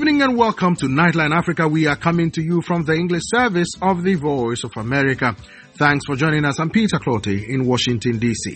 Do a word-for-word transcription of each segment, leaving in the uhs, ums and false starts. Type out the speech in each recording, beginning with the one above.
evening and welcome to Nightline Africa. We are coming to you from the English service of the Voice of America. Thanks for joining us. I'm Peter Clottey in Washington, D C.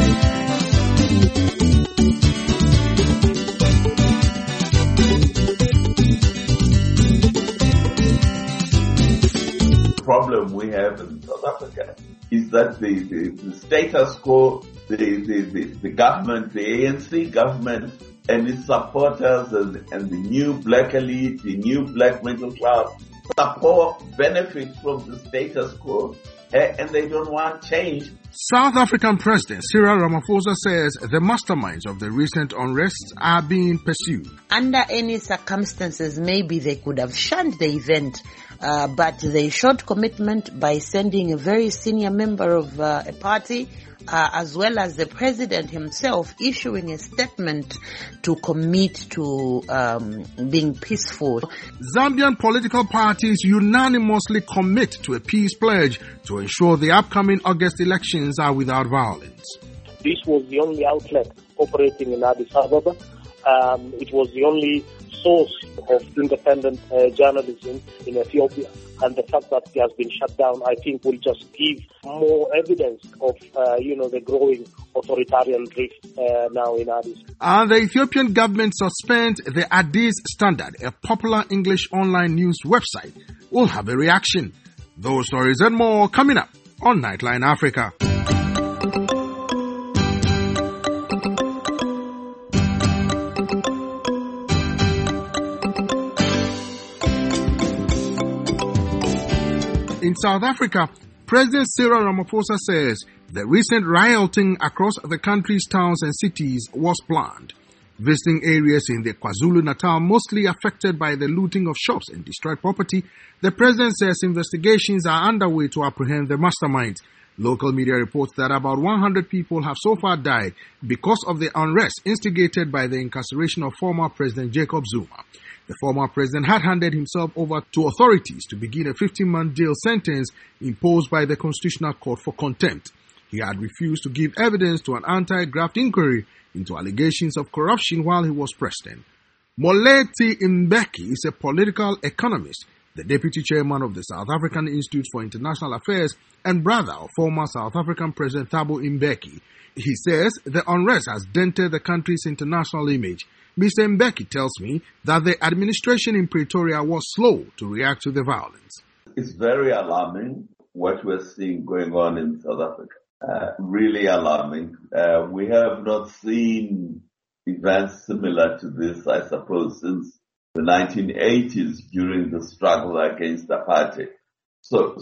The problem we have in South Africa is that the, the, the status quo, the, the, the, the government, the A N C government, and its supporters and, and the new black elite, the new black middle class, support, benefit from the status quo, and they don't want change. South African President Cyril Ramaphosa says the masterminds of the recent unrest are being pursued. Under any circumstances, maybe they could have shunned the event, uh, but they showed commitment by sending a very senior member of uh, a party, Uh, as well as the president himself issuing a statement to commit to um, being peaceful. Zambian political parties unanimously commit to a peace pledge to ensure the upcoming August elections are without violence. This was the only outlet operating in Addis Ababa. Um, it was the only source of independent uh, journalism in Ethiopia. And the fact that it has been shut down, I think, will just give more evidence of, uh, you know, the growing authoritarian drift uh, now in Addis. And the Ethiopian government suspends the Addis Standard, a popular English online news website. We'll have a reaction. Those stories and more coming up on Nightline Africa. In South Africa, President Cyril Ramaphosa says the recent rioting across the country's towns and cities was planned. Visiting areas in the KwaZulu-Natal mostly affected by the looting of shops and destroyed property, the president says investigations are underway to apprehend the masterminds. Local media reports that about one hundred people have so far died because of the unrest instigated by the incarceration of former President Jacob Zuma. The former president had handed himself over to authorities to begin a fifteen-month jail sentence imposed by the Constitutional Court for contempt. He had refused to give evidence to an anti-graft inquiry into allegations of corruption while he was president. Molethi Mbeki is a political economist, the deputy chairman of the South African Institute for International Affairs and brother of former South African President Thabo Mbeki. He says the unrest has dented the country's international image. Mister Mbeki tells me that the administration in Pretoria was slow to react to the violence. It's very alarming what we're seeing going on in South Africa. Uh, really alarming. Uh, we have not seen events similar to this, I suppose, since the nineteen eighties during the struggle against apartheid. So,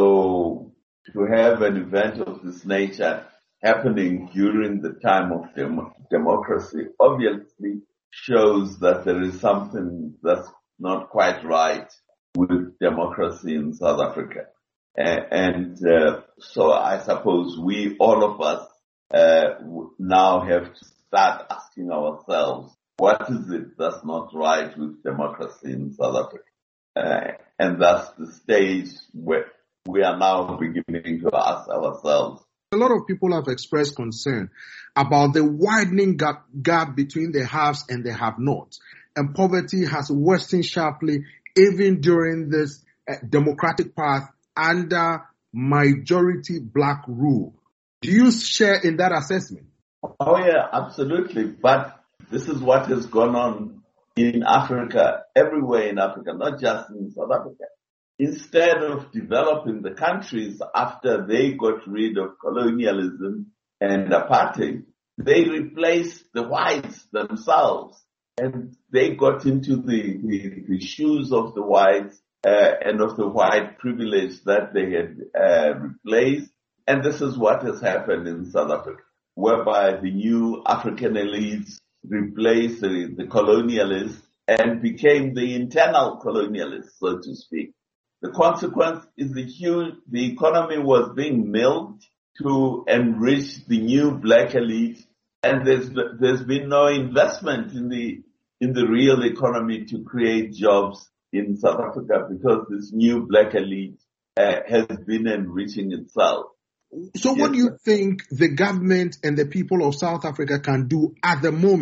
so to have an event of this nature happening during the time of dem- democracy obviously shows that there is something that's not quite right with democracy in South Africa. And, and uh, so I suppose we, all of us, uh, now have to start asking ourselves, what is it that's not right with democracy in South Africa? Uh, and that's the stage where we are now beginning to ask ourselves. A lot of people have expressed concern about the widening gap, gap between the haves and the have-nots. And poverty has worsened sharply even during this uh, democratic path under majority black rule. Do you share in that assessment? Oh, yeah, absolutely. But this is what has gone on in Africa, everywhere in Africa, not just in South Africa. Instead of developing the countries after they got rid of colonialism and apartheid, they replaced the whites themselves. And they got into the, the, the shoes of the whites uh, and of the white privilege that they had uh, replaced. And this is what has happened in South Africa, whereby the new African elites replaced the, the colonialists and became the internal colonialists, so to speak. The consequence is the huge, the economy was being milked to enrich the new black elite, and there's there's been no investment in the in the real economy to create jobs in South Africa because this new black elite uh, has been enriching itself. So, yes. What do you think the government and the people of South Africa can do at the moment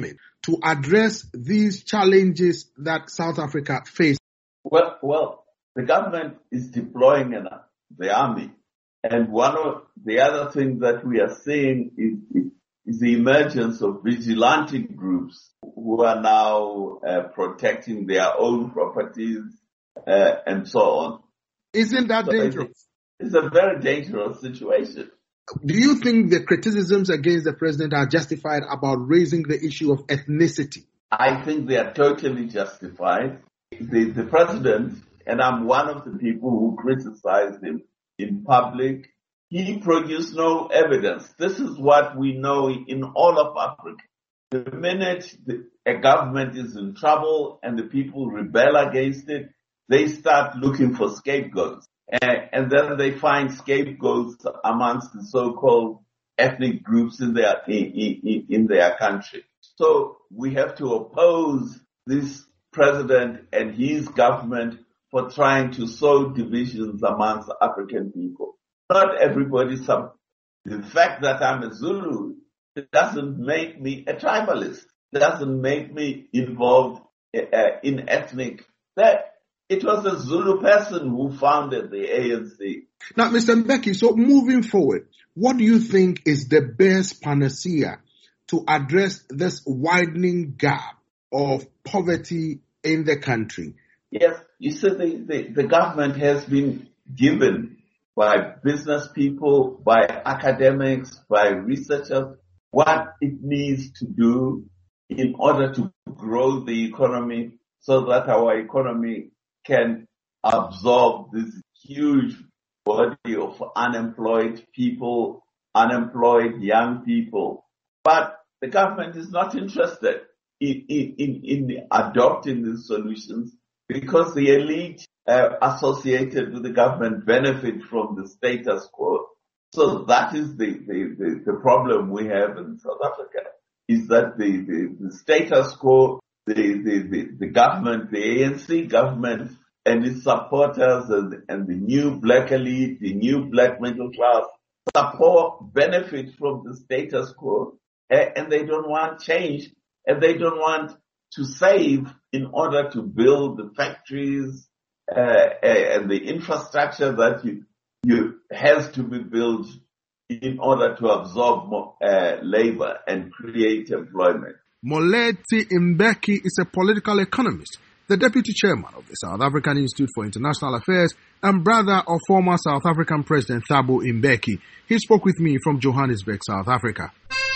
to address these challenges that South Africa faces? Well, well, the government is deploying an, the army. And one of the other things that we are seeing is, is the emergence of vigilante groups who are now uh, protecting their own properties uh, and so on. Isn't that so dangerous? It's, it's a very dangerous situation. Do you think the criticisms against the president are justified about raising the issue of ethnicity? I think they are totally justified. The, the president, and I'm one of the people who criticized him in public, he produced no evidence. This is what we know in all of Africa. The minute the, a government is in trouble and the people rebel against it, they start looking for scapegoats. And, and then they find scapegoats amongst the so-called ethnic groups in their, in, in, in their country. So we have to oppose this president and his government for trying to sow divisions amongst African people. Not everybody. Some, the fact that I'm a Zulu, it doesn't make me a tribalist. It doesn't make me involved uh, in ethnic. That it was a Zulu person who founded the A N C. Now, Mister Mbeki, so moving forward, what do you think is the best panacea to address this widening gap of poverty in the country? Yes, you see, the, the, the government has been given by business people, by academics, by researchers, what it needs to do in order to grow the economy so that our economy can absorb this huge body of unemployed people, unemployed young people. But the government is not interested in, in, in, in adopting these solutions because the elite uh, associated with the government benefit from the status quo. So that is the, the, the, the problem we have in South Africa, is that the, the, the status quo, the, the, the, the government, the A N C government and its supporters and, and the new black elite, the new black middle class support, benefit from the status quo, and they don't want change, and they don't want to save in order to build the factories uh, and the infrastructure that you, you has to be built in order to absorb more, uh, labor and create employment. Molethi Mbeki is a political economist, the deputy chairman of the South African Institute for International Affairs and brother of former South African President Thabo Mbeki. He spoke with me from Johannesburg, South Africa.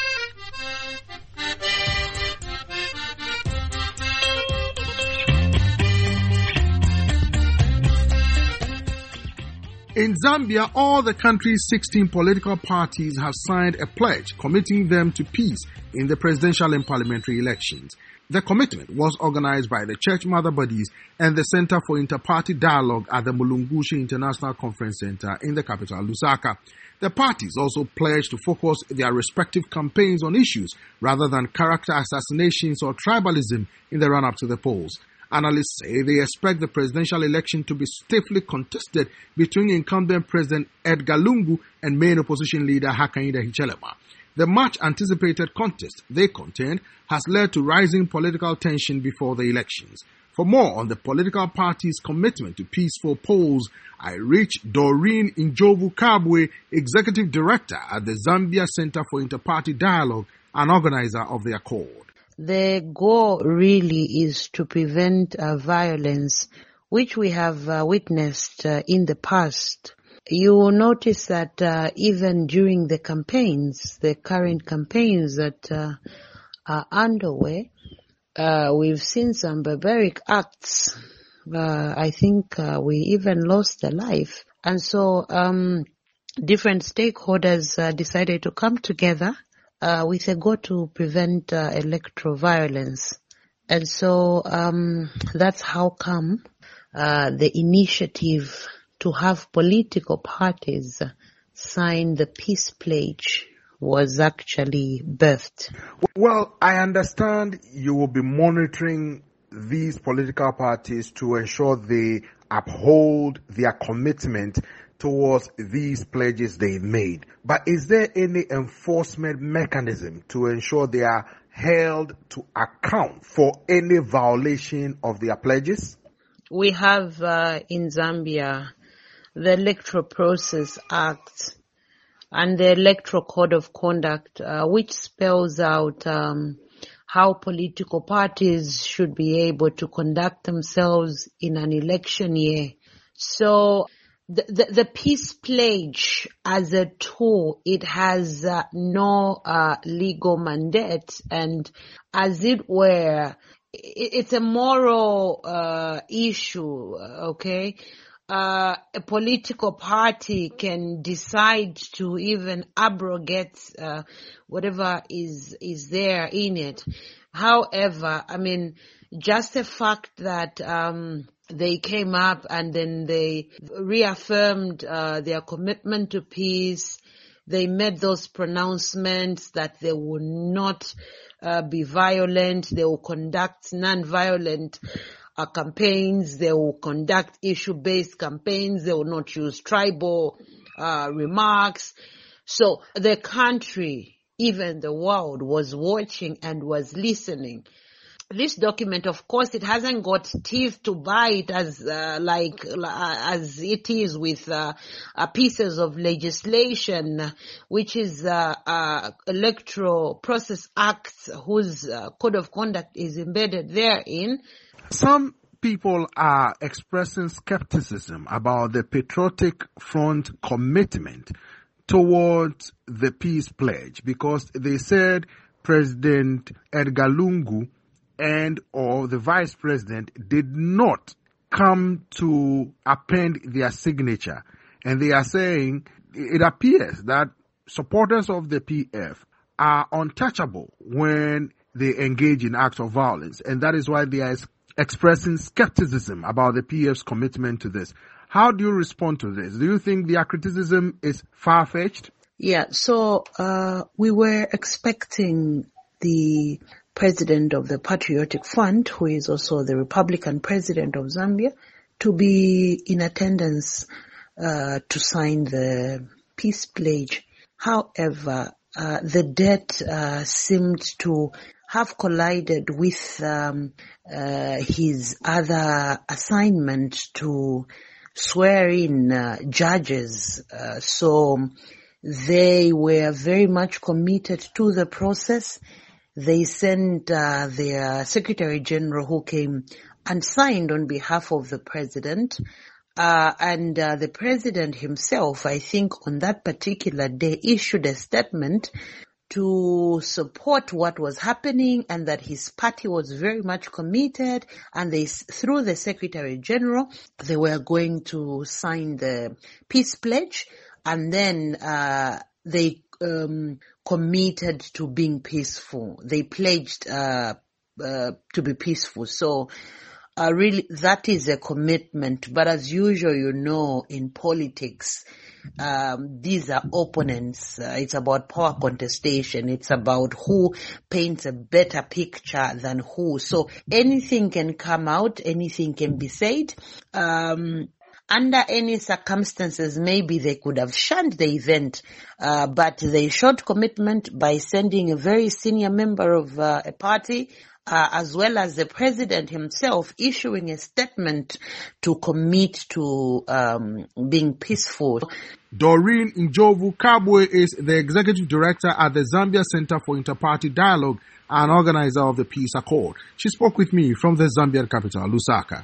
In Zambia, all the country's sixteen political parties have signed a pledge committing them to peace in the presidential and parliamentary elections. The commitment was organized by the Church Mother Bodies and the Center for Inter-Party Dialogue at the Mulungushi International Conference Center in the capital, Lusaka. The parties also pledged to focus their respective campaigns on issues rather than character assassinations or tribalism in the run-up to the polls. Analysts say they expect the presidential election to be stiffly contested between incumbent President Edgar Lungu and main opposition leader Hakainde Hichilema. The much-anticipated contest, they contend, has led to rising political tension before the elections. For more on the political parties' commitment to peaceful polls, I reached Doreen Njovu Kabwe, Executive Director at the Zambia Center for Inter-Party Dialogue, and organizer of the accord. The goal really is to prevent uh, violence, which we have uh, witnessed uh, in the past. You will notice that uh, even during the campaigns, the current campaigns that uh, are underway, uh, we've seen some barbaric acts. Uh, I think uh, we even lost a life. And so um, different stakeholders uh, decided to come together Uh, with a goal to prevent uh, electoral violence. And so um, that's how come uh, the initiative to have political parties sign the peace pledge was actually birthed. Well, I understand you will be monitoring these political parties to ensure they uphold their commitment towards these pledges they made. But is there any enforcement mechanism to ensure they are held to account for any violation of their pledges? We have uh, in Zambia the Electoral Process Act and the Electoral Code of Conduct, uh, which spells out um, how political parties should be able to conduct themselves in an election year. So the, the, the peace pledge as a tool, it has uh, no uh, legal mandate, and as it were, it, it's a moral uh, issue, okay? Uh, a political party can decide to even abrogate uh, whatever is is there in it. However, I mean, just the fact that um, they came up and then they reaffirmed uh, their commitment to peace, they made those pronouncements that they will not uh, be violent, they will conduct non-violent Uh, campaigns, they will conduct issue-based campaigns, they will not use tribal uh, remarks. So the country, even the world, was watching and was listening. This document, of course, it hasn't got teeth to bite as uh, like uh, as it is with uh, uh, pieces of legislation, which is uh, uh, Electoral Process Act, whose uh, code of conduct is embedded therein. Some people are expressing skepticism about the Patriotic Front commitment towards the peace pledge because they said President Edgar Lungu and or the Vice President did not come to append their signature. And they are saying it appears that supporters of the P F are untouchable when they engage in acts of violence. And that is why they are expressing skepticism about the P F's commitment to this. How do you respond to this? Do you think their criticism is far-fetched? Yeah, so uh, we were expecting the president of the Patriotic Front, who is also the Republican president of Zambia, to be in attendance uh, to sign the peace pledge. However, uh, the date uh, seemed to have collided with um, uh, his other assignment to swear in uh, judges. Uh, so they were very much committed to the process. They sent uh, their Secretary General, who came and signed on behalf of the president. Uh, and uh, the president himself, I think on that particular day, issued a statement to support what was happening and that his party was very much committed, and they, through the Secretary General, they were going to sign the peace pledge, and then uh, they um, committed to being peaceful. They pledged uh, uh, to be peaceful. So uh, really, that is a commitment. But as usual, you know, in politics, Um, these are opponents. Uh, it's about power contestation. It's about who paints a better picture than who. So anything can come out, anything can be said. Um, under any circumstances, maybe they could have shunned the event, uh, but they showed commitment by sending a very senior member of uh, a party, Uh, as well as the president himself, issuing a statement to commit to um, being peaceful. Doreen Njovu Kabwe is the executive director at the Zambia Center for Interparty Dialogue and organizer of the Peace Accord. She spoke with me from the Zambian capital, Lusaka.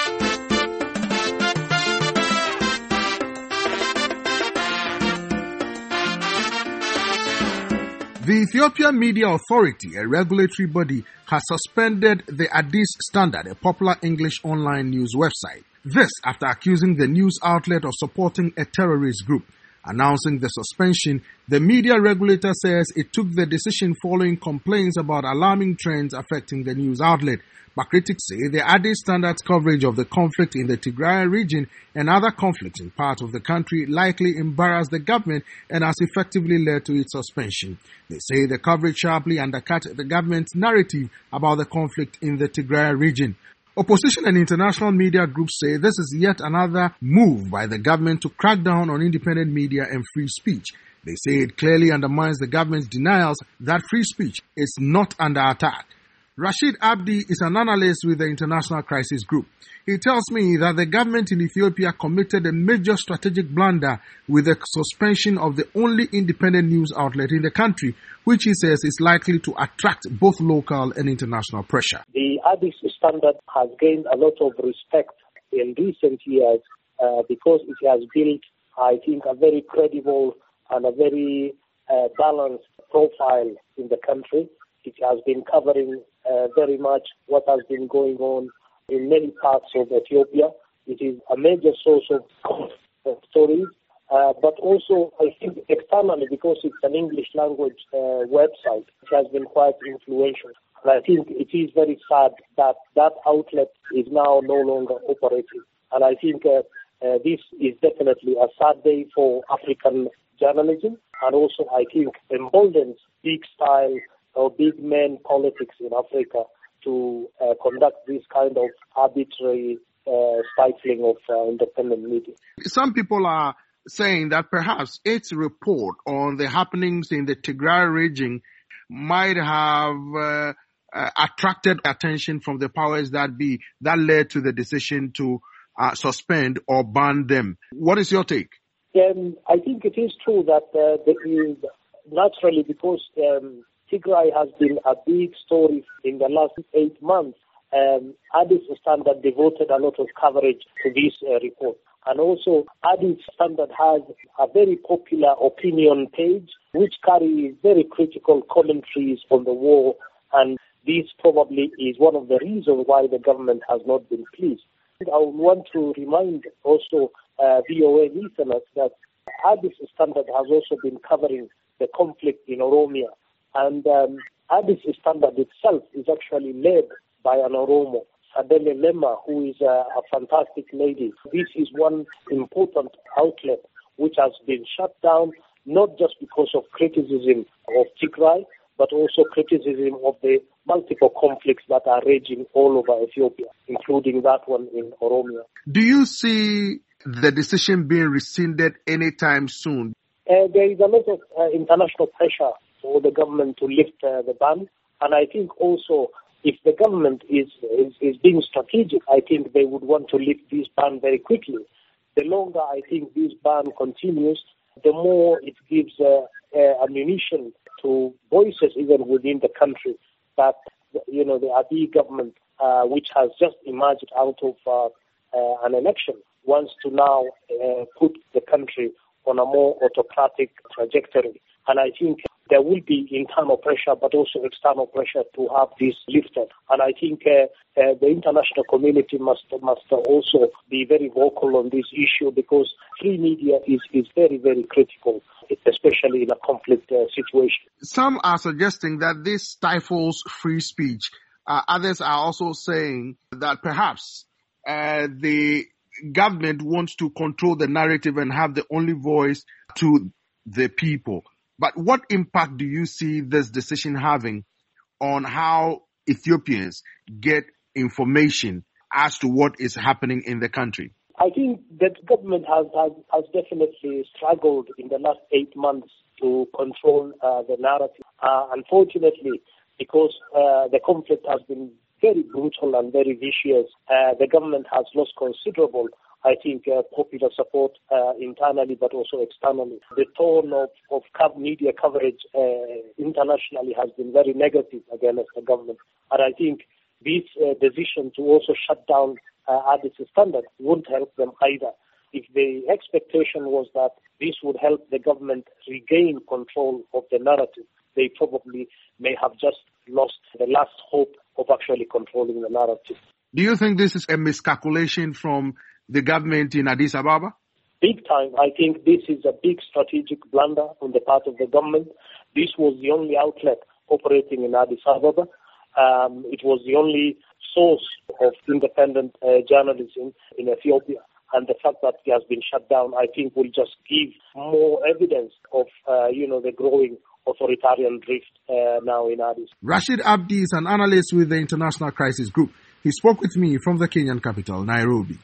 The Ethiopian Media Authority, a regulatory body, has suspended the Addis Standard, a popular English online news website. This after accusing the news outlet of supporting a terrorist group. Announcing the suspension, the media regulator says it took the decision following complaints about alarming trends affecting the news outlet. But critics say the Addis Standard's coverage of the conflict in the Tigray region and other conflicts in parts of the country likely embarrassed the government and has effectively led to its suspension. They say the coverage sharply undercut the government's narrative about the conflict in the Tigray region. Opposition and international media groups say this is yet another move by the government to crack down on independent media and free speech. They say it clearly undermines the government's denials that free speech is not under attack. Rashid Abdi is an analyst with the International Crisis Group. He tells me that the government in Ethiopia committed a major strategic blunder with the suspension of the only independent news outlet in the country, which he says is likely to attract both local and international pressure. The Addis Standard has gained a lot of respect in recent years uh, because it has built, I think, a very credible and a very uh, balanced profile in the country. It has been covering uh, very much what has been going on in many parts of Ethiopia. It is a major source of stories, uh, but also I think externally, because it's an English language uh, website, it has been quite influential. And I think it is very sad that that outlet is now no longer operating. And I think uh, uh, this is definitely a sad day for African journalism, and also I think emboldens big style or big men politics in Africa to uh, conduct this kind of arbitrary uh, stifling of uh, independent media. Some people are saying that perhaps its report on the happenings in the Tigray region might have uh, uh, attracted attention from the powers that be that led to the decision to uh, suspend or ban them. What is your take? Um, I think it is true that uh, there is, naturally, because um, Tigray has been a big story in the last eight months, um, Addis Standard devoted a lot of coverage to this uh, report. And also, Addis Standard has a very popular opinion page, which carries very critical commentaries on the war, and this probably is one of the reasons why the government has not been pleased. I would want to remind also uh, V O A listeners that Addis Standard has also been covering the conflict in Oromia. And um, Addis Standard itself is actually led by an Oromo, Sadele Lema, who is a, a fantastic lady. This is one important outlet which has been shut down, not just because of criticism of Tigray, but also criticism of the multiple conflicts that are raging all over Ethiopia, including that one in Oromia. Do you see the decision being rescinded anytime soon? Uh, there is a lot of uh, international pressure for the government to lift uh, the ban. And I think also if the government is, is, is being strategic, I think they would want to lift this ban very quickly. The longer I think this ban continues, the more it gives uh, uh, ammunition to voices even within the country that, you know, the Abiy government, uh, which has just emerged out of uh, uh, an election, wants to now uh, put the country on a more autocratic trajectory. And I think there will be internal pressure, but also external pressure to have this lifted. And I think uh, uh, the international community must must also be very vocal on this issue, because free media is, is very, very critical, especially in a conflict uh, situation. Some are suggesting that this stifles free speech. Uh, others are also saying that perhaps uh, the government wants to control the narrative and have the only voice to the people. But what impact do you see this decision having on how Ethiopians get information as to what is happening in the country? I think that government has, has, has definitely struggled in the last eight months to control uh, the narrative. Uh, unfortunately, because uh, the conflict has been very brutal and very vicious, uh, the government has lost considerable, I think, uh, popular support uh, internally but also externally. The tone of, of media coverage uh, internationally has been very negative against the government. And I think this uh, decision to also shut down uh, Addis Standard won't help them either. If the expectation was that this would help the government regain control of the narrative, they probably may have just lost the last hope of actually controlling the narrative. Do you think this is a miscalculation from the government in Addis Ababa? Big time. I think this is a big strategic blunder on the part of the government. This was the only outlet operating in Addis Ababa. Um, it was the only source of independent uh, journalism in Ethiopia. And the fact that it has been shut down, I think, will just give more evidence of, uh, you know, the growing authoritarian drift uh, now in Addis. Rashid Abdi is an analyst with the International Crisis Group. He spoke with me from the Kenyan capital, Nairobi.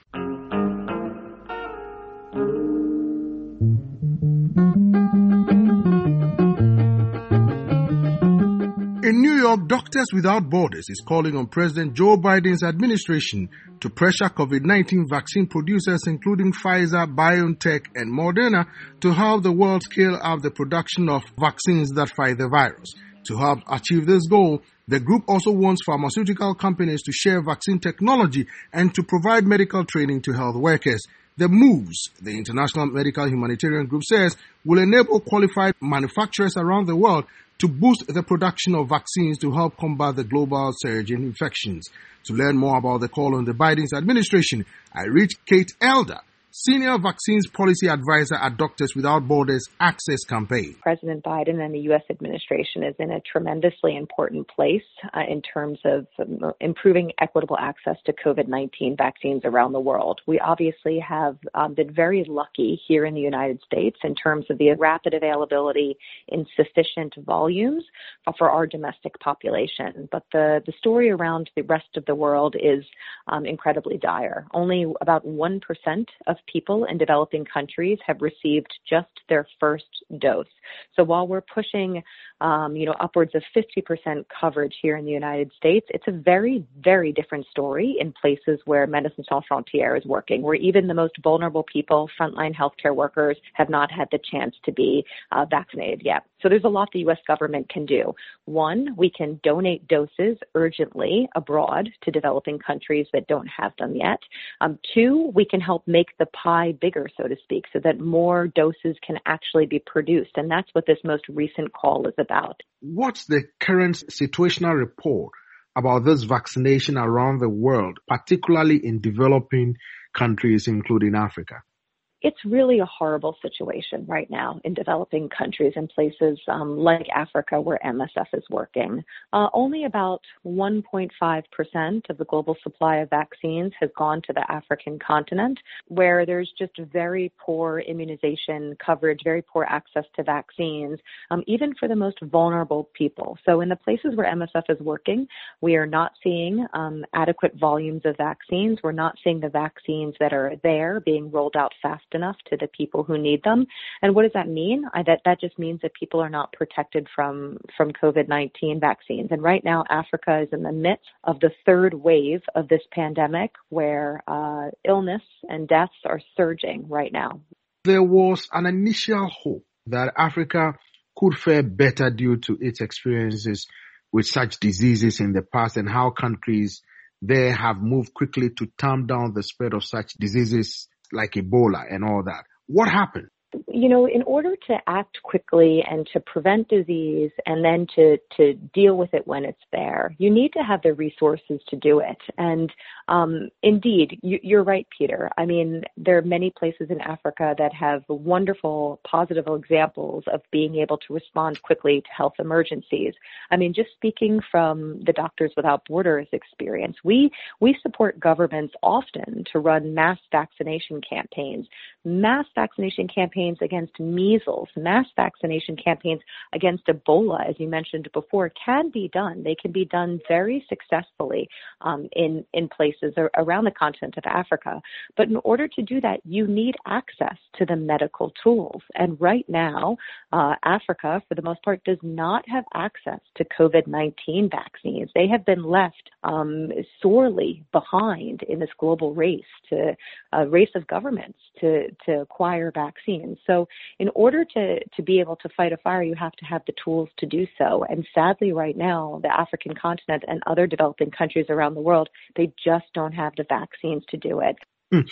Well, Doctors Without Borders is calling on President Joe Biden's administration to pressure COVID nineteen vaccine producers, including Pfizer, BioNTech, and Moderna, to help the world scale up the production of vaccines that fight the virus. To help achieve this goal, the group also wants pharmaceutical companies to share vaccine technology and to provide medical training to health workers. The moves, the International Medical Humanitarian Group says, will enable qualified manufacturers around the world to boost the production of vaccines to help combat the global surge in infections. To learn more about the call on the Biden's administration, I reached Kate Elder, Senior Vaccines Policy Advisor at Doctors Without Borders Access Campaign. President Biden and the U S administration is in a tremendously important place uh, in terms of um, improving equitable access to COVID nineteen vaccines around the world. We obviously have um, been very lucky here in the United States in terms of the rapid availability in sufficient volumes for our domestic population. But the, the story around the rest of the world is um, incredibly dire. Only about one percent of people in developing countries have received just their first dose. So while we're pushing, um, you know, upwards of fifty percent coverage here in the United States, it's a very, very different story in places where Médecins Sans Frontières is working, where even the most vulnerable people, frontline healthcare workers, have not had the chance to be uh, vaccinated yet. So there's a lot the U S government can do. One, we can donate doses urgently abroad to developing countries that don't have them yet. Um, two, we can help make the pie bigger, so to speak, so that more doses can actually be produced. And that's what this most recent call is about. What's the current situational report about this vaccination around the world, particularly in developing countries, including Africa? It's really a horrible situation right now in developing countries and places um, like Africa where M S F is working. Uh, only about one point five percent of the global supply of vaccines has gone to the African continent, where there's just very poor immunization coverage, very poor access to vaccines, um, even for the most vulnerable people. So in the places where M S F is working, we are not seeing um, adequate volumes of vaccines. We're not seeing the vaccines that are there being rolled out fast enough to the people who need them. And what does that mean? I, that, that just means that people are not protected from, from COVID nineteen vaccines. And right now, Africa is in the midst of the third wave of this pandemic where uh, illness and deaths are surging right now. There was an initial hope that Africa could fare better due to its experiences with such diseases in the past and how countries there have moved quickly to tamp down the spread of such diseases like Ebola and all that. What happened? You know, in order to act quickly and to prevent disease and then to, to deal with it when it's there, you need to have the resources to do it. And um, indeed, you, you're right, Peter. I mean, there are many places in Africa that have wonderful, positive examples of being able to respond quickly to health emergencies. I mean, just speaking from the Doctors Without Borders experience, we, we support governments often to run mass vaccination campaigns, mass vaccination campaigns against measles, mass vaccination campaigns against Ebola, as you mentioned before, can be done. They can be done very successfully um, in, in places around the continent of Africa. But in order to do that, you need access to the medical tools. And right now, uh, Africa, for the most part, does not have access to COVID nineteen vaccines. They have been left um, sorely behind in this global race to a race of governments to, to acquire vaccines. So in order to, to be able to fight a fire, you have to have the tools to do so. And sadly, right now, the African continent and other developing countries around the world, they just don't have the vaccines to do it.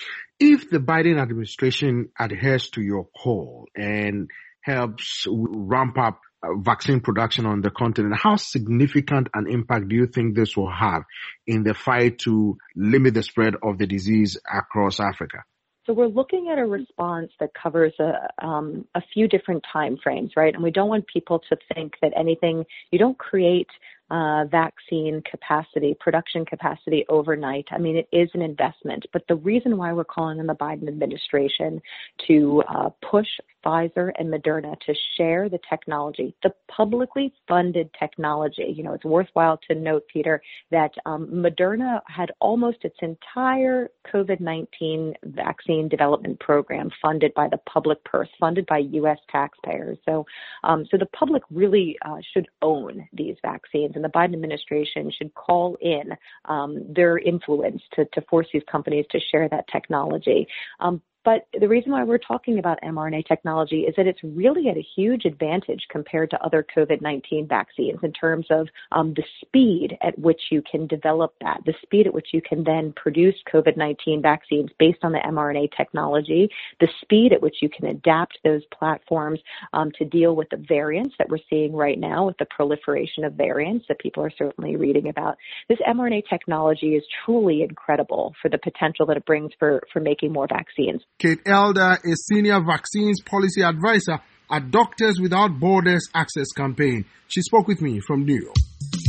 If the Biden administration adheres to your call and helps ramp up vaccine production on the continent, how significant an impact do you think this will have in the fight to limit the spread of the disease across Africa? So we're looking at a response that covers a, um, a few different time frames, right? And we don't want people to think that anything, you don't create uh, vaccine capacity, production capacity overnight. I mean, it is an investment. But the reason why we're calling on the Biden administration to uh, push Pfizer and Moderna to share the technology, the publicly funded technology. You know, it's worthwhile to note, Peter, that um, Moderna had almost its entire COVID nineteen vaccine development program funded by the public purse, funded by U S taxpayers. So, um, so the public really uh, should own these vaccines. and the Biden administration should call in um, their influence to, to force these companies to share that technology. Um, But the reason why we're talking about mRNA technology is that it's really at a huge advantage compared to other COVID nineteen vaccines in terms of um, the speed at which you can develop that, the speed at which you can then produce COVID nineteen vaccines based on the mRNA technology, the speed at which you can adapt those platforms um, to deal with the variants that we're seeing right now, with the proliferation of variants that people are certainly reading about. This mRNA technology is truly incredible for the potential that it brings for, for making more vaccines. Kate Elder is Senior Vaccines Policy Advisor at Doctors Without Borders Access Campaign. She spoke with me from New York.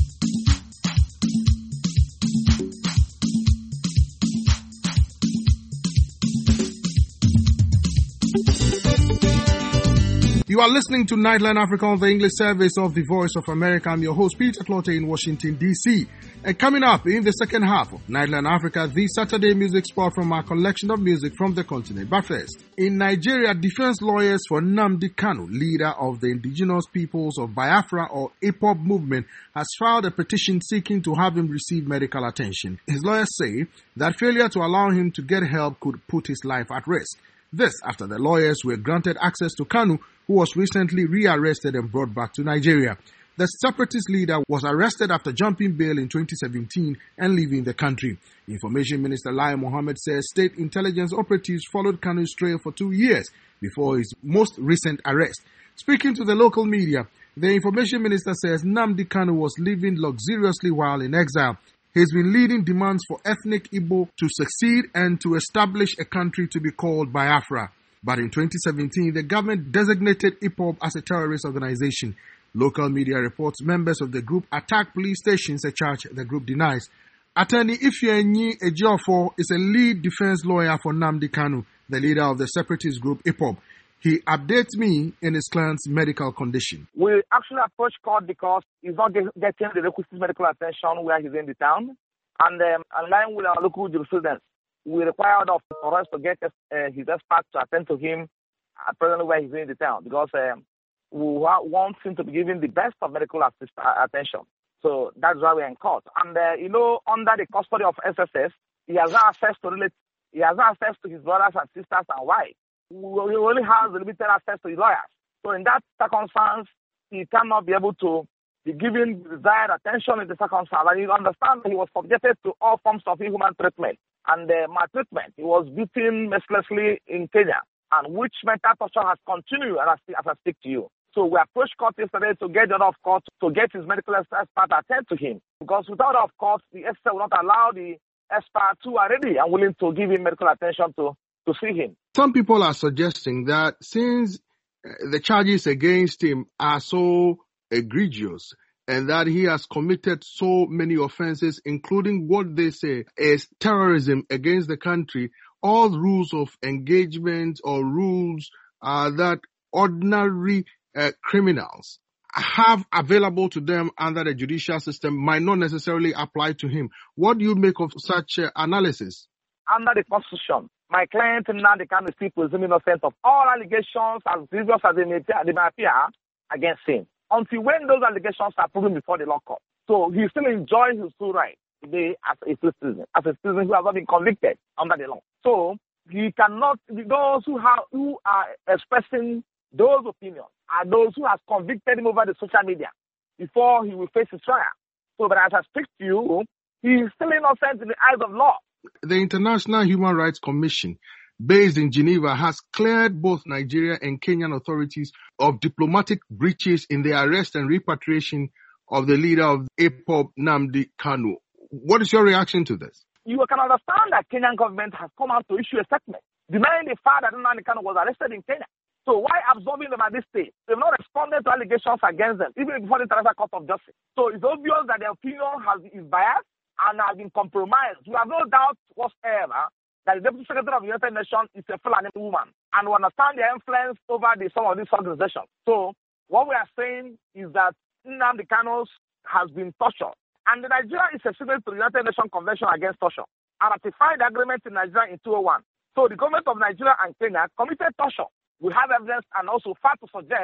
You are listening to Nightline Africa on the English service of the Voice of America. I'm your host, Peter Clotte in Washington, D C. And coming up in the second half of Nightline Africa, the Saturday music spot from our collection of music from the continent. But first, in Nigeria, defense lawyers for Nnamdi Kanu, leader of the indigenous peoples of Biafra or I P O B movement, has filed a petition seeking to have him receive medical attention. His lawyers say that failure to allow him to get help could put his life at risk. This after the lawyers were granted access to Kanu, who was recently rearrested and brought back to Nigeria. The separatist leader was arrested after jumping bail in twenty seventeen and leaving the country. Information Minister Lai Mohammed says state intelligence operatives followed Kanu's trail for two years before his most recent arrest. Speaking to the local media, the Information Minister says Nnamdi Kanu was living luxuriously while in exile. He's been leading demands for ethnic Igbo to succeed and to establish a country to be called Biafra. But in twenty seventeen, the government designated I P O B as a terrorist organization. Local media reports members of the group attacked police stations, a charge the group denies. Attorney Ifeanyi Ejiofor is a lead defense lawyer for Nnamdi Kanu, the leader of the separatist group I P O B. He updates me in his client's medical condition. We actually approached court because he's not getting the requisite medical attention where he's in the town. And um, in line with our local jurisprudence, we required of for us to get uh, his expert to attend to him uh, presently where he's in the town because um, we want him to be given the best of medical assist- attention. So that's why we're in court. And, uh, you know, under the custody of S S S, he has no access to relate- he has no access to his brothers and sisters and wives. He only has limited access to his lawyers. So in that circumstance, he cannot be able to be given desired attention in the circumstance. And you understand that he was subjected to all forms of inhuman treatment and uh, maltreatment. He was beaten mercilessly in Kenya, and which mental torture has continued as I, as I speak to you. So we approached court yesterday to get the order of court to get his medical expert to attend to him. Because without order of court, the expert will not allow the expert who are ready and willing to give him medical attention to, to see him. Some people are suggesting that since the charges against him are so egregious and that he has committed so many offenses, including what they say is terrorism against the country, all rules of engagement or rules uh, that ordinary uh, criminals have available to them under the judicial system might not necessarily apply to him. What do you make of such uh, analysis? Under the Constitution, my client Nnamdi Kanu is still presumed innocent of all allegations as grievous as they may appear against him, until when those allegations are proven before the law court. So he still enjoys his full right today as a citizen, as a citizen who has not been convicted under the law. So he cannot, those who have who are expressing those opinions are those who have convicted him over the social media before he will face his trial. So but as I speak to you, he is still innocent in the eyes of law. The International Human Rights Commission, based in Geneva, has cleared both Nigeria and Kenyan authorities of diplomatic breaches in the arrest and repatriation of the leader of I P O B, Nnamdi Kanu. What is your reaction to this? You can understand that Kenyan government has come out to issue a statement denying the fact that Nnamdi Kanu was arrested in Kenya. So why absolving them at this stage? They've not responded to allegations against them, even before the International Court of Justice. So it's obvious that their opinion has is biased and has been compromised. We have no doubt whatsoever that the Deputy Secretary of the United Nations is a Fulani woman, and we understand their influence over the, some of these organizations. So what we are saying is that Nnamdi Kanu has been tortured, and Nigeria is a signatory to the United Nations Convention Against Torture and ratified the agreement in Nigeria in two thousand one. So the government of Nigeria and Kenya committed torture. We have evidence and also fact to suggest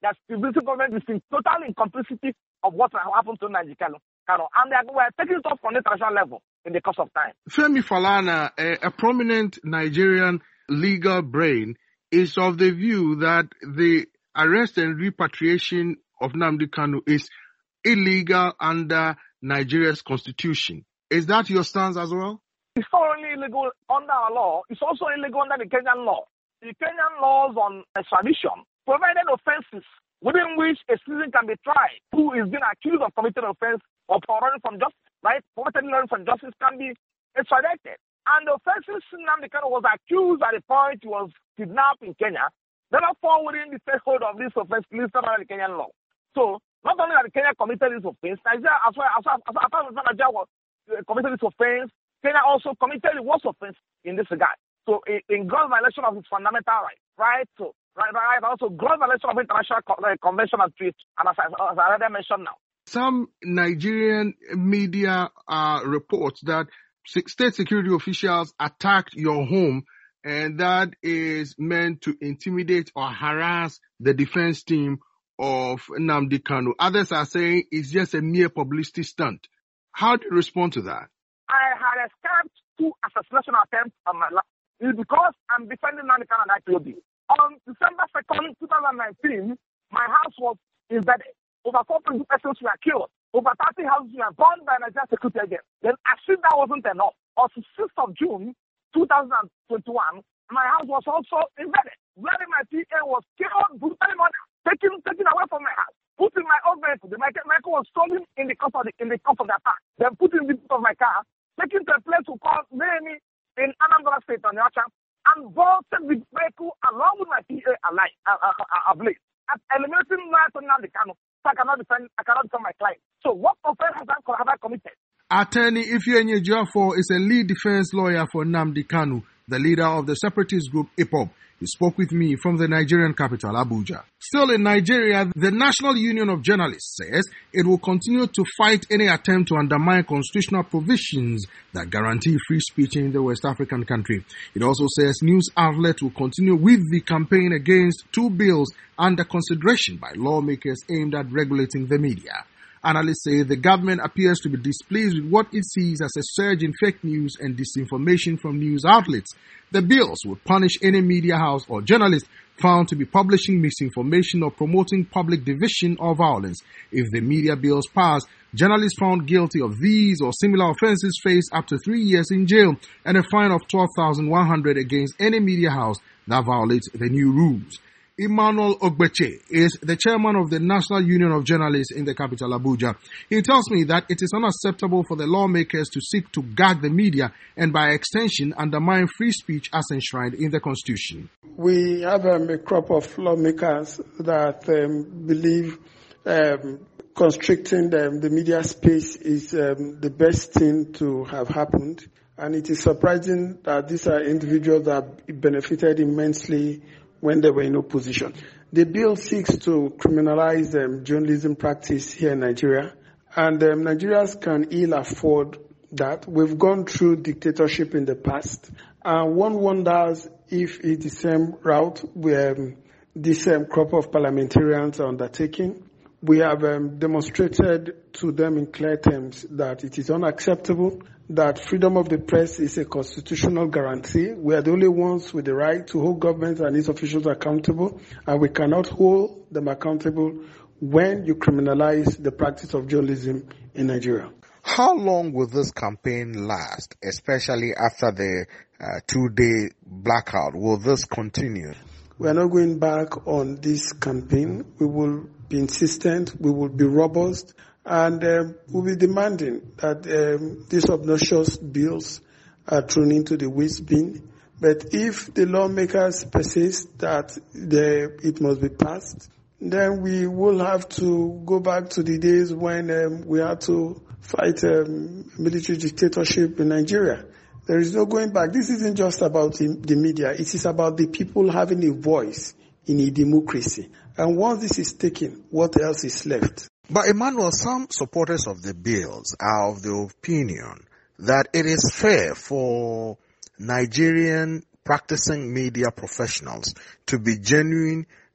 that the British government is in total incomplicity of what happened to Nnamdi Kanu. And they are taking it up on the international level in the course of time. Femi Falana, a, a prominent Nigerian legal brain, is of the view that the arrest and repatriation of Nnamdi Kanu is illegal under Nigeria's constitution. Is that your stance as well? It's not only illegal under our law, it's also illegal under the Kenyan law. The Kenyan laws on extradition provided offenses within which a citizen can be tried who is being accused of committing offense or for running from justice, right? Committing running from justice can be extradited. And the offenses Nnamdi Kanu was accused at the point he was kidnapped in Kenya, never fall within the threshold of this offense listed under the Kenyan law. So, not only that Kenya committed this offense, Nigeria, as well as, as, as, as Nigeria was, uh, committed this offense, Kenya also committed the worst offense in this regard. So, in, in gross violation of its fundamental rights, right? So, right, right, also gross violation of international co- uh, convention and treaty, and as, as, as I already mentioned now. Some Nigerian media uh, reports that state security officials attacked your home, and that is meant to intimidate or harass the defense team of Nnamdi Kanu. Others are saying it's just a mere publicity stunt. How do you respond to that? I had escaped two assassination attempts on my life. It's because I'm defending Nnamdi Kanu and I told you. On December second, twenty nineteen, my house was invaded. Over four persons were killed. Over thirty houses were burned by Nigerian security agents. Then, as if that wasn't enough, on the sixth of June, twenty twenty-one, my house was also invaded. Where my P A was killed brutally murdered, taken, taken away from my house, put in my own vehicle. The vehicle was stolen in the course of the, in the course of the attack. Then put in the boot of my car, taken to a place we call Meni in Anambra State, on Yacha, and bolted the vehicle along with my P A alive, uh, uh, uh, ablaze, at eliminating life on Nnamdi Kanu. So I cannot defend, I cannot defend my client. So what offense have I, have I committed? Attorney Ifeanyi Ejiofor is a lead defense lawyer for Nnamdi Kanu, the leader of the separatist group I P O B. He spoke with me from the Nigerian capital, Abuja. Still in Nigeria, the National Union of Journalists says it will continue to fight any attempt to undermine constitutional provisions that guarantee free speech in the West African country. It also says news outlets will continue with the campaign against two bills under consideration by lawmakers aimed at regulating the media. Analysts say the government appears to be displeased with what it sees as a surge in fake news and disinformation from news outlets. The bills would punish any media house or journalist found to be publishing misinformation or promoting public division or violence. If the media bills pass, journalists found guilty of these or similar offenses face up to three years in jail and a fine of twelve thousand one hundred dollars against any media house that violates the new rules. Emmanuel Ogbeche is the chairman of the National Union of Journalists in the capital, Abuja. He tells me that it is unacceptable for the lawmakers to seek to gag the media and, by extension, undermine free speech as enshrined in the Constitution. We have um, a crop of lawmakers that um, believe um, constricting the, the media space is um, the best thing to have happened. And it is surprising that these are individuals that benefited immensely when they were in opposition. The bill seeks to criminalize um, journalism practice here in Nigeria, and um, Nigerians can ill afford that. We've gone through dictatorship in the past, and one wonders if it's the same route where um, this um, crop of parliamentarians are undertaking. We have um, demonstrated to them in clear terms that it is unacceptable, that freedom of the press is a constitutional guarantee. We are the only ones with the right to hold governments and its officials accountable, and we cannot hold them accountable when you criminalize the practice of journalism in Nigeria. How long will this campaign last, especially after the uh, two-day blackout? Will this continue? We are not going back on this campaign. We will be insistent, we will be robust, and um, we'll be demanding that um, these obnoxious bills are thrown into the waste bin. But if the lawmakers persist that the, it must be passed, then we will have to go back to the days when um, we had to fight um, military dictatorship in Nigeria. There is no going back. This isn't just about the media. It is about the people having a voice in a democracy. And once this is taken, what else is left? But Emmanuel, some supporters of the bills are of the opinion that it is fair for Nigerian practicing media professionals to be genuine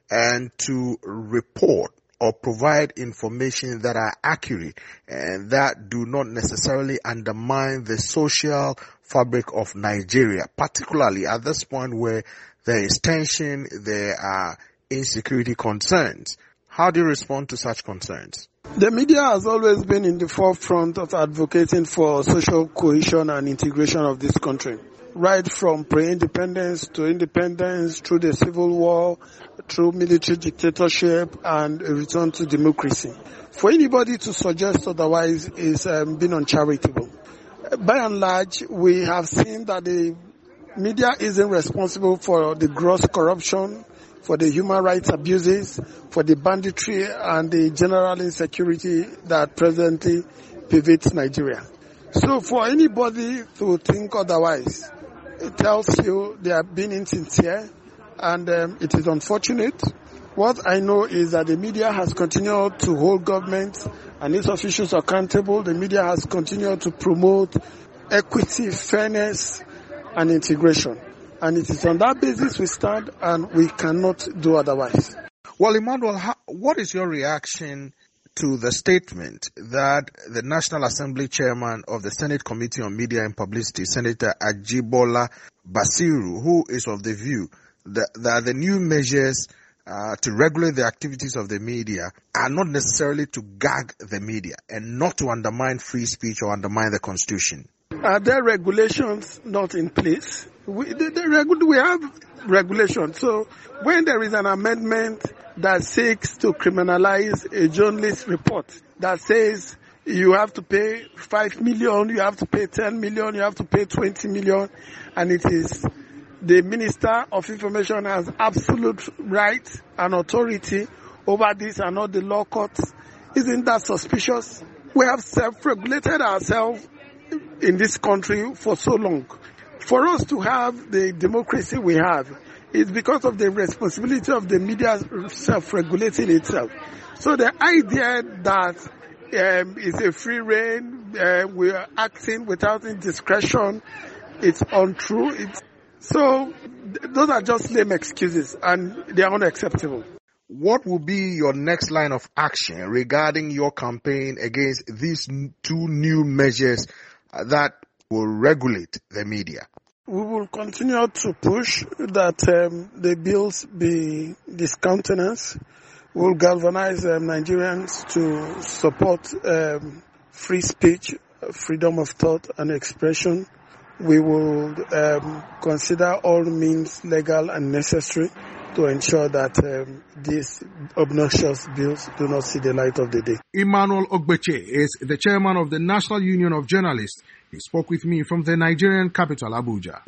and to report or provide information that are accurate and that do not necessarily undermine the social fabric of Nigeria, particularly at this point where there is tension, there are insecurity concerns. How do you respond to such concerns? The media has always been in the forefront of advocating for social cohesion and integration of this country. Right from pre-independence to independence, through the civil war, through military dictatorship, and a return to democracy. For anybody to suggest otherwise is um, being uncharitable. By and large, we have seen that the media isn't responsible for the gross corruption, for the human rights abuses, for the banditry and the general insecurity that presently pervades Nigeria. So for anybody to think otherwise, it tells you they are being insincere, and um, it is unfortunate. What I know is that the media has continued to hold government and its officials accountable. The media has continued to promote equity, fairness, and integration. And it is on that basis we stand, and we cannot do otherwise. Well, Emmanuel, how, what is your reaction to the statement that the National Assembly Chairman of the Senate Committee on Media and Publicity, Senator Ajibola Basiru, who is of the view that, that the new measures uh, to regulate the activities of the media are not necessarily to gag the media and not to undermine free speech or undermine the Constitution? Are there regulations not in place? We, the, the regu- we have regulations. So when there is an amendment that seeks to criminalize a journalist report that says you have to pay five million, you have to pay ten million, you have to pay twenty million, and it is the Minister of Information has absolute right and authority over this and not the law courts, isn't that suspicious? We have self-regulated ourselves in this country for so long. For us to have the democracy we have is because of the responsibility of the media self-regulating itself. So the idea that um, it's a free reign, uh, we are acting without any discretion, it's untrue. It's, so th- those are just lame excuses, and they are unacceptable. What will be your next line of action regarding your campaign against these two new measures that will regulate the media? We will continue to push that um, the bills be discountenanced. We will galvanize um, Nigerians to support um, free speech, freedom of thought and expression. We will um, consider all means legal and necessary to ensure that um, these obnoxious bills do not see the light of the day. Emmanuel Ogbeche is the chairman of the National Union of Journalists. He spoke with me from the Nigerian capital, Abuja.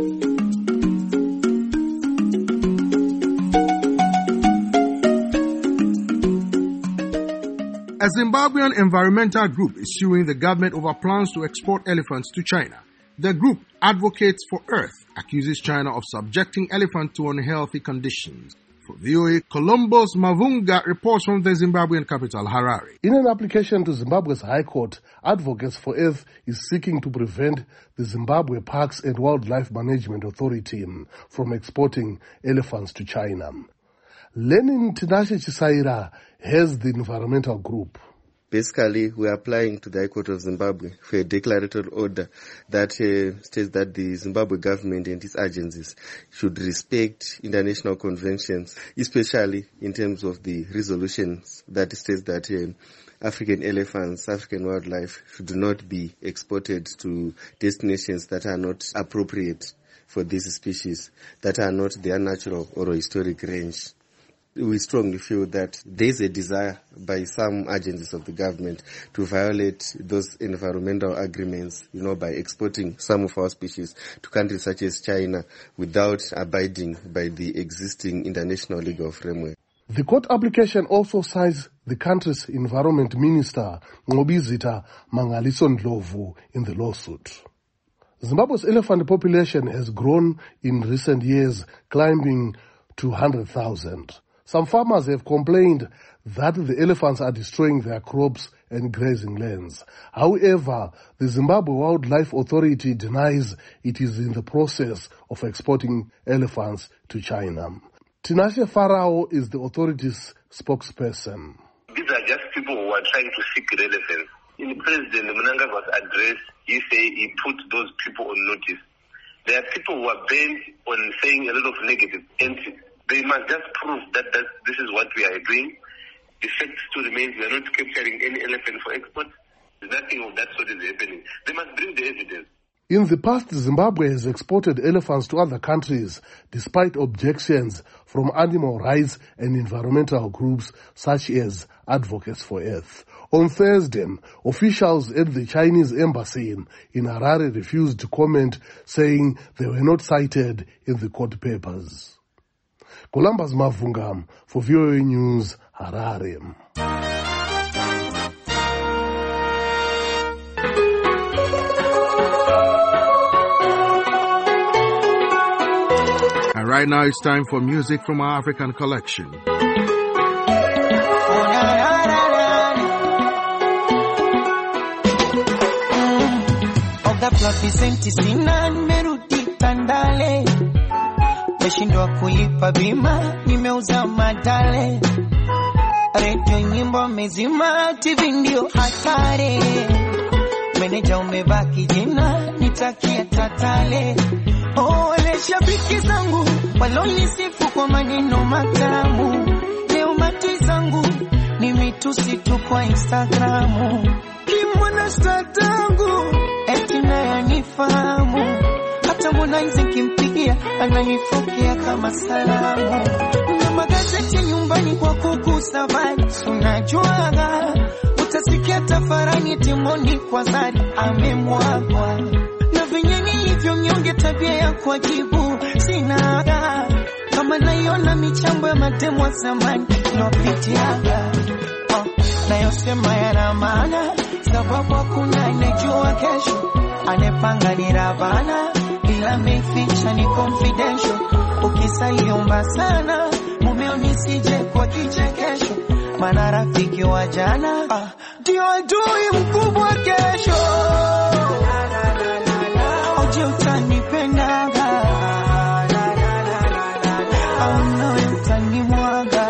A Zimbabwean environmental group is suing the government over plans to export elephants to China. The group Advocates for Earth accuses China of subjecting elephants to unhealthy conditions. For V O A, Columbus Mavunga reports from the Zimbabwean capital, Harare. In an application to Zimbabwe's High Court, Advocates for Earth is seeking to prevent the Zimbabwe Parks and Wildlife Management Authority from exporting elephants to China. Lenin Tinashe Chisaira heads the environmental group. Basically, we are applying to the High Court of Zimbabwe for a declaratory order that uh, states that the Zimbabwe government and its agencies should respect international conventions, especially in terms of the resolutions that states that uh, African elephants, African wildlife should not be exported to destinations that are not appropriate for these species, that are not their natural or historic range. We strongly feel that there is a desire by some agencies of the government to violate those environmental agreements, you know, by exporting some of our species to countries such as China without abiding by the existing international legal framework. The court application also cites the country's environment minister, Ngobizita Mangaliso Ndlovu, in the lawsuit. Zimbabwe's elephant population has grown in recent years, climbing to one hundred thousand. Some farmers have complained that the elephants are destroying their crops and grazing lands. However, the Zimbabwe Wildlife Authority denies it is in the process of exporting elephants to China. Tinashe Farao is the authority's spokesperson. These are just people who are trying to seek relevance. In President Mnangagwa's address, he say he put those people on notice. There are people who are bent on saying a lot of negative, and they must just prove that, that this is what we are doing. The fact still remains we are not capturing any elephant for export. Nothing of that sort is happening. They must bring the evidence. In the past, Zimbabwe has exported elephants to other countries despite objections from animal rights and environmental groups such as Advocates for Earth. On Thursday, officials at the Chinese embassy in Harare refused to comment, saying they were not cited in the court papers. Columbus Mavungam for V O A News, Harare. And right now it's time for music from our African collection. Visenti sina nimerudi Tandale, meshindwa kulipa bima, nimeuza madale, radio nyimbo mezima, T V ndio hatari, meneja umebaki jina, nitakia tatale. Oh, wale shabiki zangu walonisifu kwa maneno matamu, leo matu zangu ni mitusi tu kwa Instagramu. Kimwana statangu eti naye nifahamu, hata mbona hizi kimpigia ananifokea kama salamu. Na magazeti nyumbani kwa kuku savani, unajuaga utasikia tafarani timoni kwa zari amemwagwa. Na venye nilivyo mnyonge tabia ya kujibu sinaga, kama naiona michambo ya matemo wa zamani nopitiaga. Oh, nayosema yana maana, sababu hakuna anejua kesho, anepanga ni Ravana, ila meficha ni confidential. Ukisaiomba sana mumeo nisije kwa kichekesho, maana rafiki wa jana ndio ah, adui mkubwa kesho. Oje utanipendaga au nawe utanimwaga,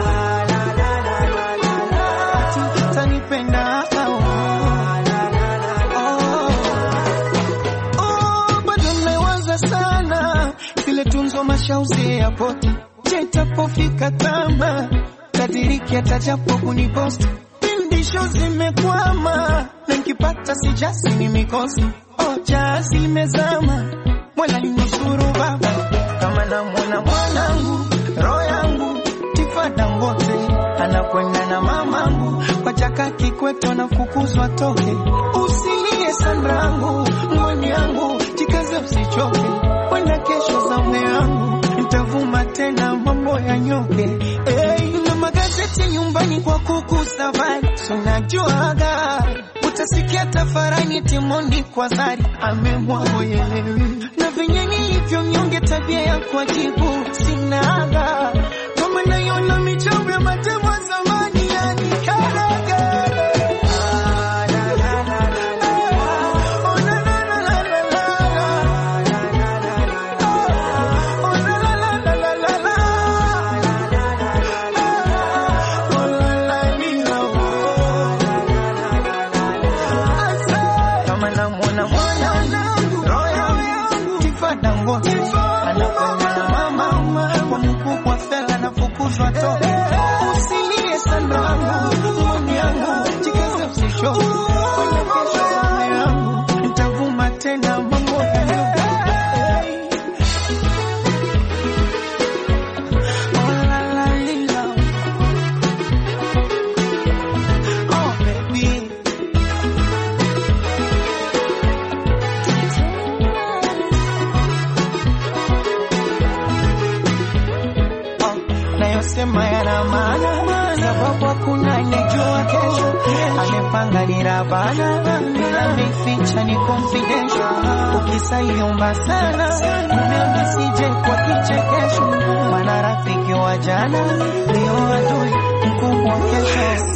ati utanipendaga. Tunzo mashauzi ya poti, jetapofika tama, tadiriki atajapo kuniposti, pindisho zimekwama, na nkipata sijasi ni mikosi, oja zimezama, mwela linusuru baba, kama na mwana mwanangu, roho yangu, tifada mbote, anakwenda na mamangu, kwa chaka kikweto na fukuzwa toke, usilie sandrangu, mwani yangu, jikaze usichoke, wenda kesho za ume yangu, nitavuma tena mambo ya nyoke. Hey, na magazeti nyumbani kwa kuku savani, unajuaga utasikia tafarani timoni kwa zari amemwago yelewi. Na venye nilivyo mnyonge tabia ya kujibu sinaga, kama naiona michambo ya matemo wa zamani yani karaga. Usilie sandrangu, mwani yangu, jikaze usishoke, wenda kesho zame yangu, nitavuma tena mambo ya nyoga. Oh la la lila, oh baby, nayosema yana maana, sababu hakuna anejua kesho, amepanga ni Ravana, ila meficha ni confidential. Ukisaiomba sana mumeo nisije kwa kichekesho, maana rafiki wa jana ndio adui mkubwa kesho.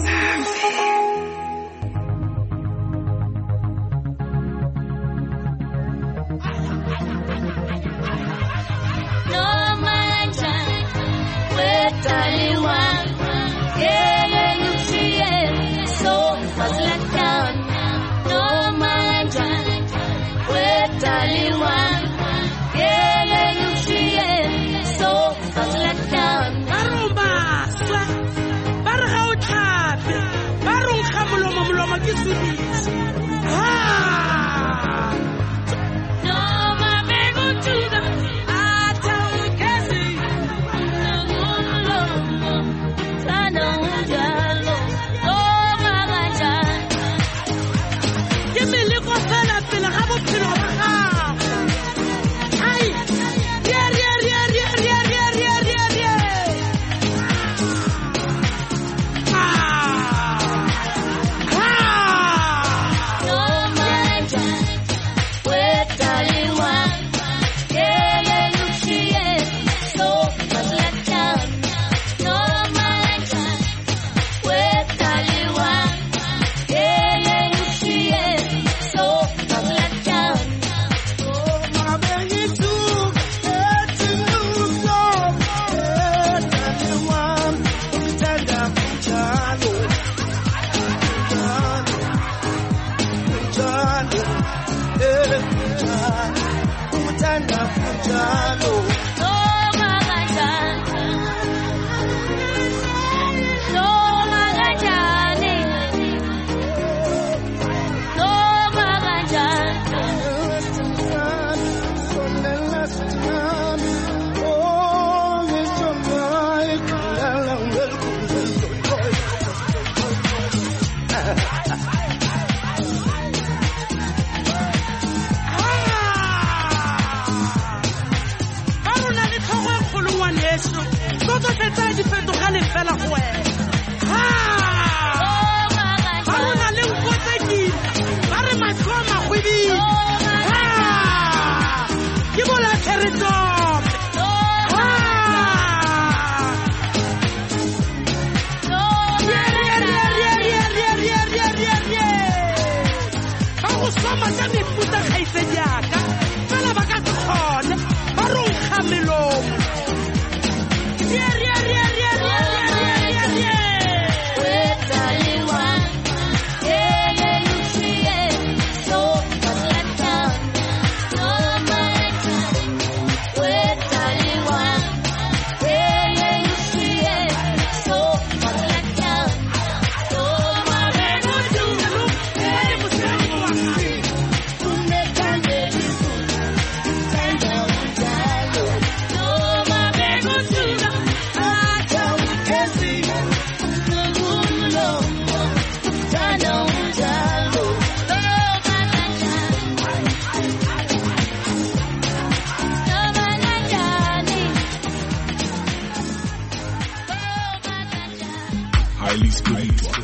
highly spiritual.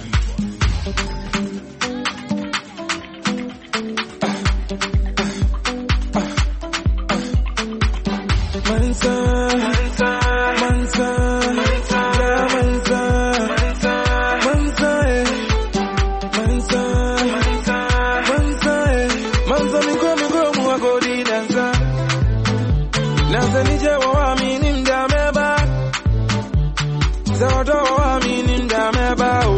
Mansa, Mansa, Mansa, Mansa, Mansa, Mansa, Mansa, Mansa, Mansa, mi go mi go mu agodi dansa. Nansa ni je wa mi ninda meba, zawodo wa mi ninda meba o.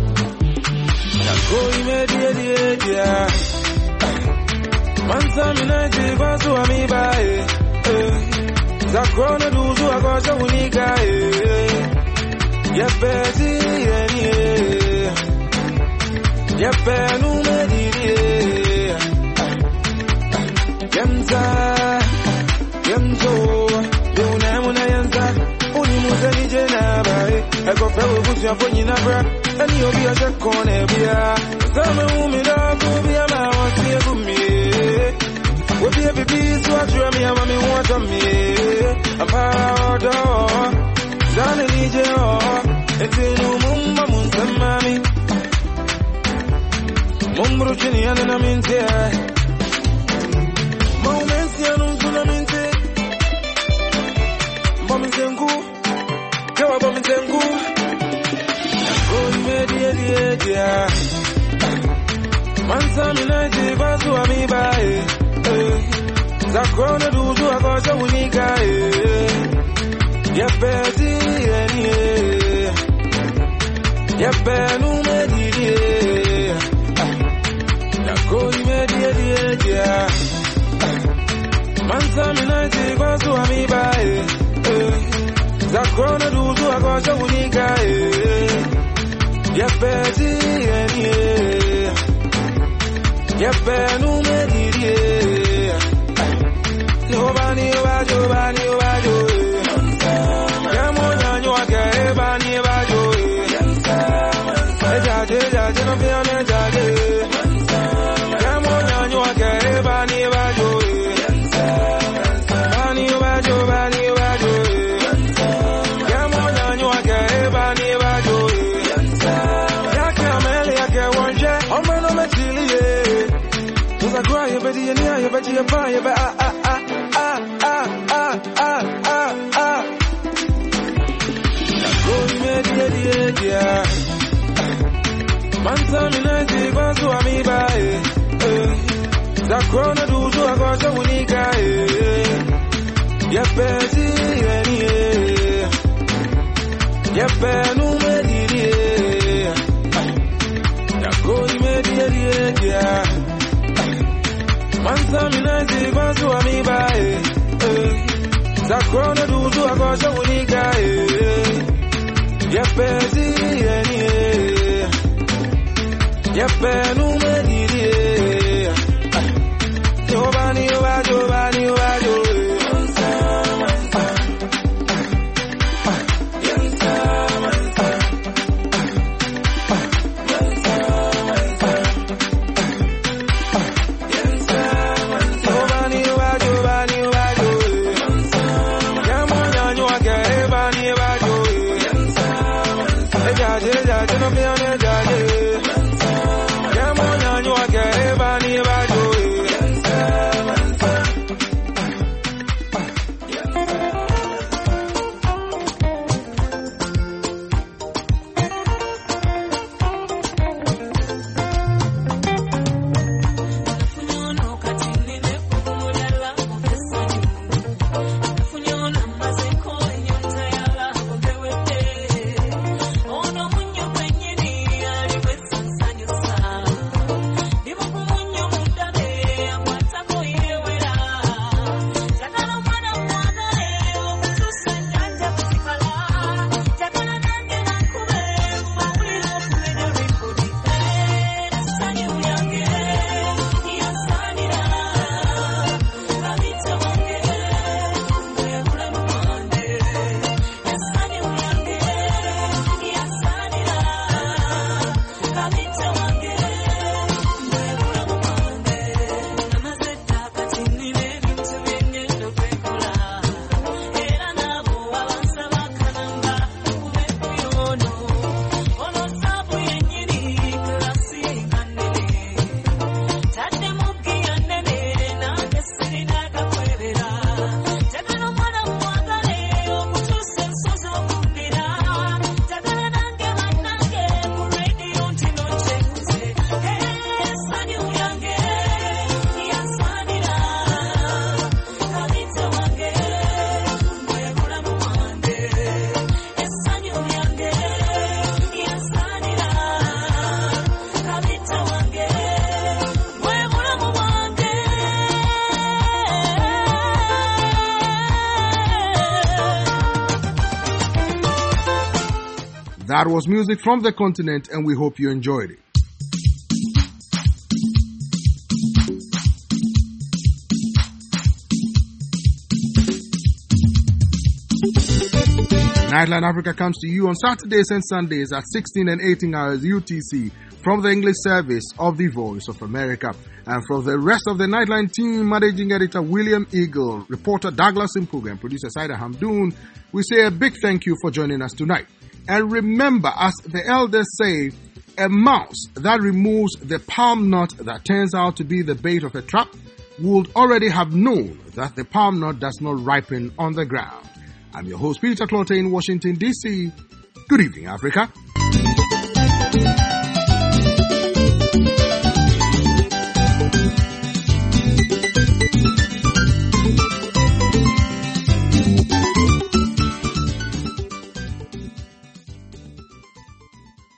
Go immediate dia. Mansa mi na je kwa su ami ba e. Zakrona duzu akosha unika eh. Yepeti yeni eh. Yepenu mediri eh. Yemza Yemzo Deuna muna yemza Uni muze ni jena bae Eko fewe busi ya ponyi na bra Eni obi ya shekone biya Zame umida kubia mawasi ya kumie Would be a baby, so I drew me, I'm a me, what a me. I'm proud of Zana Nijo, it's in Mumba Munsa Mami Mumbruchini and a minte Moments, Yanunzunamente Bomizengu, Kawa Bomizengu, Go immediate, yeah. Mansa Minaji, Basu Amibai. Zakrona duzu akosha unika eh. Yepeti yeni eh. Yepenu mediri eh. Yako imediri eh. Mansa minaji kwa suami bae eh. Zakrona duzu akosha unika eh. Yepeti yeni eh. Yepenu mediri eh. Nobody, nobody, nobody, nobody. Come on, you are getting bani, nobody. Ejaje, ejaje, no fear, ejaje. Come on, you are getting bani, nobody. Bani, nobody, bani, nobody. Come on, you are getting bani, nobody. Yake amele, yake wanje, omba no mechiliye. Cause I cry, you bet you near, you bet you buy, you bet ah ah ah. Ah, ah, ah, ah, ah, ah. Go immediate, yeah. Mansa minaji kwa suami bae. Zakrona duzu akosha unika eh. Yepeti yeni eh. Yepenu mediri eh. Go immediate, yeah. Mansa minaji kwa suami bae. Zakrona duzu akosha unika eh. Yepeti yeni eh. Yepenu mediri eh. Yobani yobani yobani yobani Oh no, when you That was music from the continent, and we hope you enjoyed it. Nightline Africa comes to you on Saturdays and Sundays at sixteen and eighteen hours U T C from the English service of the Voice of America. And from the rest of the Nightline team, Managing Editor William Eagle, reporter Douglas Impuga, and producer Saida Hamdoon, we say a big thank you for joining us tonight. And remember, as the elders say, a mouse that removes the palm nut that turns out to be the bait of a trap would already have known that the palm nut does not ripen on the ground. I'm your host, Peter Clottey in Washington, D C. Good evening, Africa.